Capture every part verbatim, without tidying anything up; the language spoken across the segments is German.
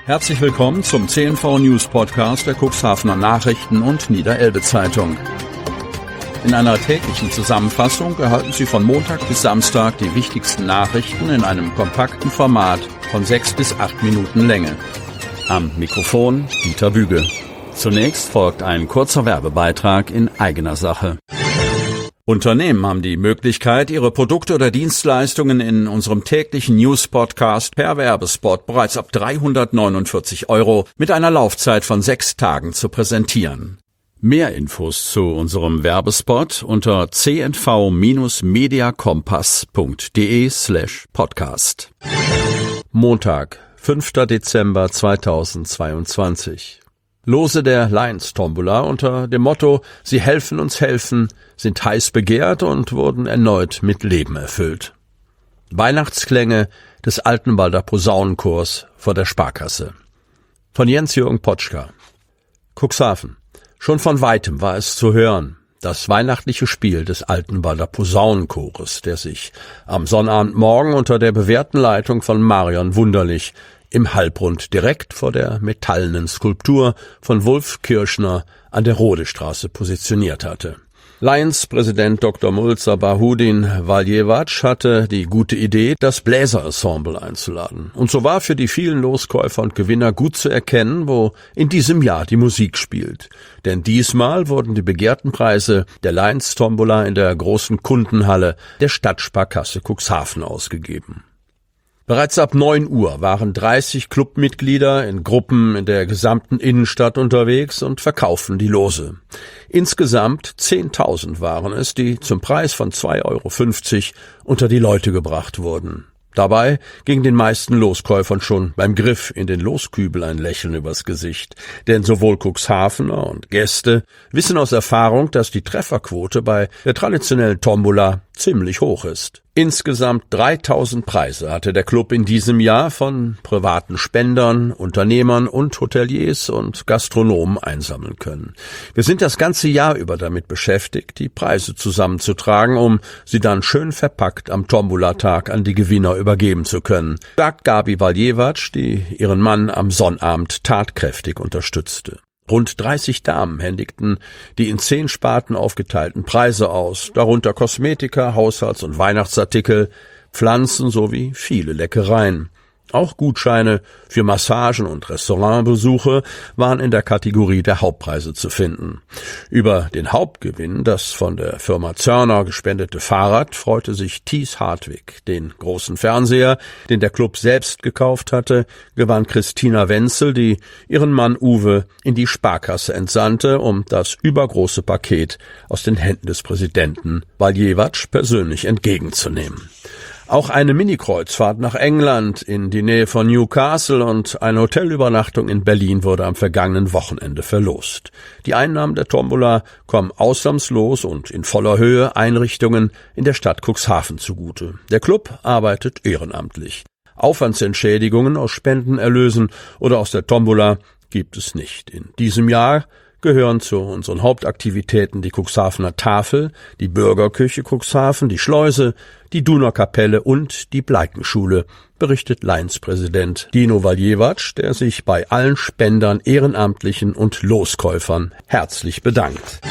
Herzlich willkommen zum C N V News Podcast der Cuxhavener Nachrichten und Niederelbe Zeitung. In einer täglichen Zusammenfassung erhalten Sie von Montag bis Samstag die wichtigsten Nachrichten in einem kompakten Format von sechs bis acht Minuten Länge. Am Mikrofon Dieter Büge. Zunächst folgt ein kurzer Werbebeitrag in eigener Sache. Unternehmen haben die Möglichkeit, ihre Produkte oder Dienstleistungen in unserem täglichen News-Podcast per Werbespot bereits ab dreihundertneunundvierzig Euro mit einer Laufzeit von sechs Tagen zu präsentieren. Mehr Infos zu unserem Werbespot unter c n v mediakompass punkt de slash podcast. Montag, fünfter Dezember zweitausendzweiundzwanzig. Lose der Lions Tombola unter dem Motto »Sie helfen uns helfen« sind heiß begehrt und wurden erneut mit Leben erfüllt. Weihnachtsklänge des Altenwalder Posaunenchors vor der Sparkasse. Von Jens-Jürgen Potschka. Cuxhaven. Schon von Weitem war es zu hören. Das weihnachtliche Spiel des Altenwalder Posaunenchores, der sich am Sonnabendmorgen unter der bewährten Leitung von Marion Wunderlich im Halbrund direkt vor der metallenen Skulptur von Wulf Kirschner an der Rodestraße positioniert hatte. Lions-Präsident Doktor Mulzer Bahudin Valjevac hatte die gute Idee, das Bläserensemble einzuladen. Und so war für die vielen Loskäufer und Gewinner gut zu erkennen, wo in diesem Jahr die Musik spielt. Denn diesmal wurden die begehrten Preise der Lions-Tombola in der großen Kundenhalle der Stadtsparkasse Cuxhaven ausgegeben. Bereits ab neun Uhr waren dreißig Clubmitglieder in Gruppen in der gesamten Innenstadt unterwegs und verkauften die Lose. Insgesamt zehntausend waren es, die zum Preis von zwei Euro fünfzig unter die Leute gebracht wurden. Dabei ging den meisten Loskäufern schon beim Griff in den Loskübel ein Lächeln übers Gesicht, denn sowohl Cuxhavener und Gäste wissen aus Erfahrung, dass die Trefferquote bei der traditionellen Tombola ziemlich hoch ist. Insgesamt dreitausend Preise hatte der Club in diesem Jahr von privaten Spendern, Unternehmern und Hoteliers und Gastronomen einsammeln können. Wir sind das ganze Jahr über damit beschäftigt, die Preise zusammenzutragen, um sie dann schön verpackt am Tombola-Tag an die Gewinner übergeben zu können, sagt Gabi Valjevac, die ihren Mann am Sonnabend tatkräftig unterstützte. Rund dreißig Damen händigten die in zehn Sparten aufgeteilten Preise aus, darunter Kosmetika, Haushalts- und Weihnachtsartikel, Pflanzen sowie viele Leckereien. Auch Gutscheine für Massagen und Restaurantbesuche waren in der Kategorie der Hauptpreise zu finden. Über den Hauptgewinn, das von der Firma Zörner gespendete Fahrrad, freute sich Thies Hartwig. Den großen Fernseher, den der Club selbst gekauft hatte, gewann Christina Wenzel, die ihren Mann Uwe in die Sparkasse entsandte, um das übergroße Paket aus den Händen des Präsidenten Valjevac persönlich entgegenzunehmen. Auch eine Mini-Kreuzfahrt nach England in die Nähe von Newcastle und eine Hotelübernachtung in Berlin wurde am vergangenen Wochenende verlost. Die Einnahmen der Tombola kommen ausnahmslos und in voller Höhe Einrichtungen in der Stadt Cuxhaven zugute. Der Club arbeitet ehrenamtlich. Aufwandsentschädigungen aus Spendenerlösen oder aus der Tombola gibt es nicht. In diesem Jahr gehören zu unseren Hauptaktivitäten die Cuxhavener Tafel, die Bürgerküche Cuxhaven, die Schleuse, die Duner Kapelle und die Bleikenschule, berichtet Lions-Präsident Dino Valjevac, der sich bei allen Spendern, Ehrenamtlichen und Loskäufern herzlich bedankt.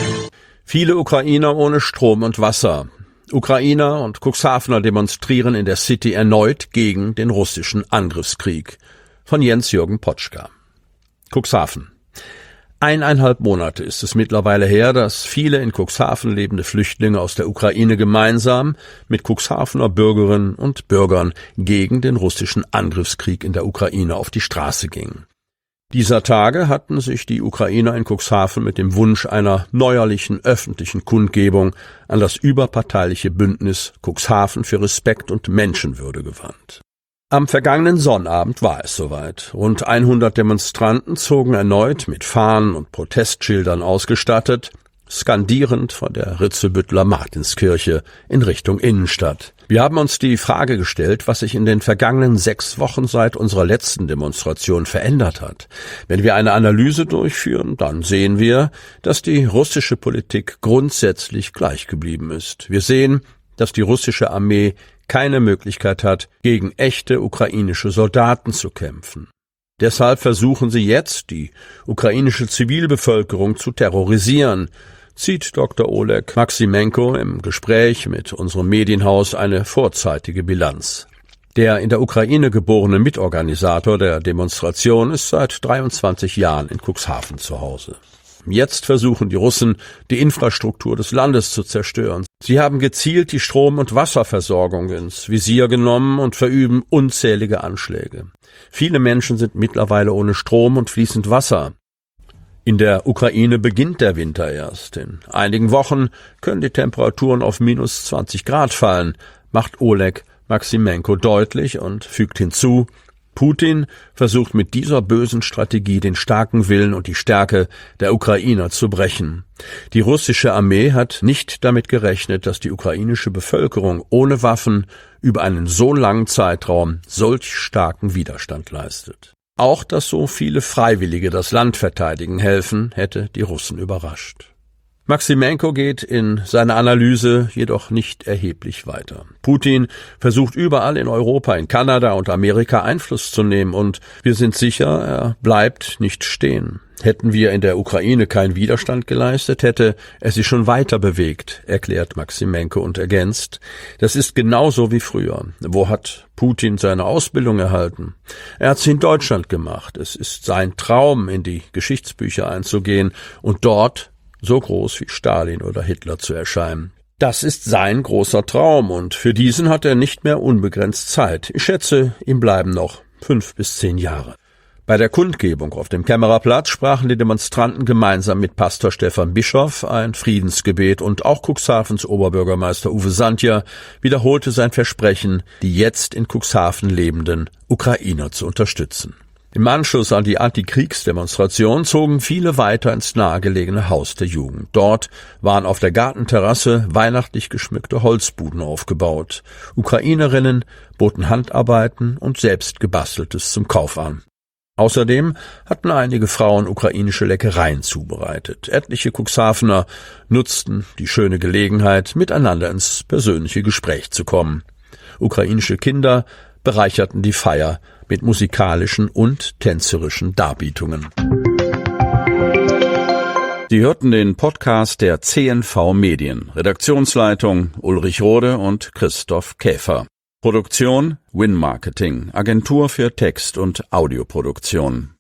Viele Ukrainer ohne Strom und Wasser. Ukrainer und Cuxhavener demonstrieren in der City erneut gegen den russischen Angriffskrieg. Von Jens-Jürgen Potschka. Cuxhaven. Eineinhalb Monate ist es mittlerweile her, dass viele in Cuxhaven lebende Flüchtlinge aus der Ukraine gemeinsam mit Cuxhavener Bürgerinnen und Bürgern gegen den russischen Angriffskrieg in der Ukraine auf die Straße gingen. Dieser Tage hatten sich die Ukrainer in Cuxhaven mit dem Wunsch einer neuerlichen öffentlichen Kundgebung an das überparteiliche Bündnis Cuxhaven für Respekt und Menschenwürde gewandt. Am vergangenen Sonnabend war es soweit. Rund hundert Demonstranten zogen erneut mit Fahnen und Protestschildern ausgestattet, skandierend von der Ritzebütteler Martinskirche in Richtung Innenstadt. Wir haben uns die Frage gestellt, was sich in den vergangenen sechs Wochen seit unserer letzten Demonstration verändert hat. Wenn wir eine Analyse durchführen, dann sehen wir, dass die russische Politik grundsätzlich gleich geblieben ist. Wir sehen, dass die russische Armee keine Möglichkeit hat, gegen echte ukrainische Soldaten zu kämpfen. Deshalb versuchen sie jetzt, die ukrainische Zivilbevölkerung zu terrorisieren, zieht Doktor Oleg Maximenko im Gespräch mit unserem Medienhaus eine vorzeitige Bilanz. Der in der Ukraine geborene Mitorganisator der Demonstration ist seit dreiundzwanzig Jahren in Cuxhaven zu Hause. Jetzt versuchen die Russen, die Infrastruktur des Landes zu zerstören. Sie haben gezielt die Strom- und Wasserversorgung ins Visier genommen und verüben unzählige Anschläge. Viele Menschen sind mittlerweile ohne Strom und fließend Wasser. In der Ukraine beginnt der Winter erst. In einigen Wochen können die Temperaturen auf minus zwanzig Grad fallen, macht Oleg Maximenko deutlich und fügt hinzu, Putin versucht mit dieser bösen Strategie den starken Willen und die Stärke der Ukrainer zu brechen. Die russische Armee hat nicht damit gerechnet, dass die ukrainische Bevölkerung ohne Waffen über einen so langen Zeitraum solch starken Widerstand leistet. Auch, dass so viele Freiwillige das Land verteidigen helfen, hätte die Russen überrascht. Maximenko geht in seiner Analyse jedoch nicht erheblich weiter. Putin versucht überall in Europa, in Kanada und Amerika Einfluss zu nehmen und wir sind sicher, er bleibt nicht stehen. Hätten wir in der Ukraine keinen Widerstand geleistet, hätte er sich schon weiter bewegt, erklärt Maximenko und ergänzt. Das ist genauso wie früher. Wo hat Putin seine Ausbildung erhalten? Er hat sie in Deutschland gemacht. Es ist sein Traum, in die Geschichtsbücher einzugehen und dort so groß wie Stalin oder Hitler zu erscheinen. Das ist sein großer Traum und für diesen hat er nicht mehr unbegrenzt Zeit. Ich schätze, ihm bleiben noch fünf bis zehn Jahre. Bei der Kundgebung auf dem Kämmererplatz sprachen die Demonstranten gemeinsam mit Pastor Stefan Bischoff ein Friedensgebet und auch Cuxhavens Oberbürgermeister Uwe Santja wiederholte sein Versprechen, die jetzt in Cuxhaven lebenden Ukrainer zu unterstützen. Im Anschluss an die Antikriegsdemonstration zogen viele weiter ins nahegelegene Haus der Jugend. Dort waren auf der Gartenterrasse weihnachtlich geschmückte Holzbuden aufgebaut. Ukrainerinnen boten Handarbeiten und selbstgebasteltes zum Kauf an. Außerdem hatten einige Frauen ukrainische Leckereien zubereitet. Etliche Cuxhavener nutzten die schöne Gelegenheit, miteinander ins persönliche Gespräch zu kommen. Ukrainische Kinder bereicherten die Feier mit musikalischen und tänzerischen Darbietungen. Sie hörten den Podcast der C N V Medien. Redaktionsleitung Ulrich Rode und Christoph Käfer. Produktion Win Marketing, Agentur für Text- und Audioproduktion.